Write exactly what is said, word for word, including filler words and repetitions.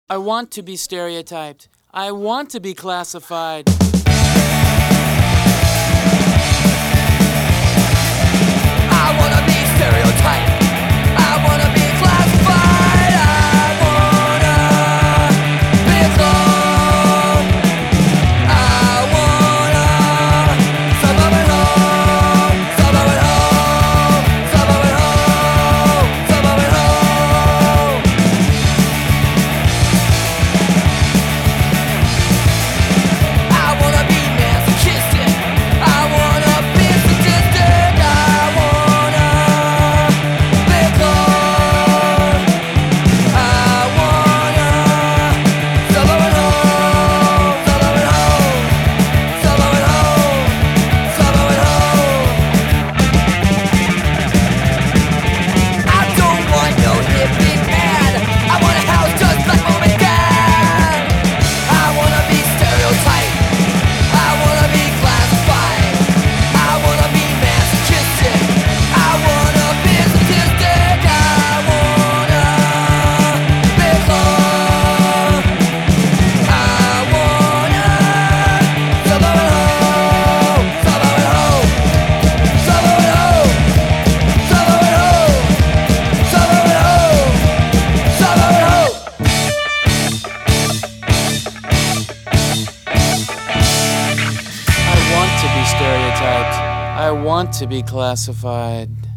I want to be stereotyped. I want to be classified. I wanna be stereotyped. I wanna be classified. I wanna be a clone. I wanna suburban home, suburban home, suburban home, suburban home. I wanna be masochistic. I wanna be sadistic. I wanna be a clone. I wanna suburban home, suburban home, suburban home, suburban home. I don't want no hippie man. I want a house just like mom and dad. I wanna be stereotyped. I wanna be classified. I wanna be masochistic. I wanna be sadistic. I wanna be a clone. I wanna suburban home, suburban home, suburban home, suburban home, suburban home, suburban home. I want to be stereotyped. I want to be classified.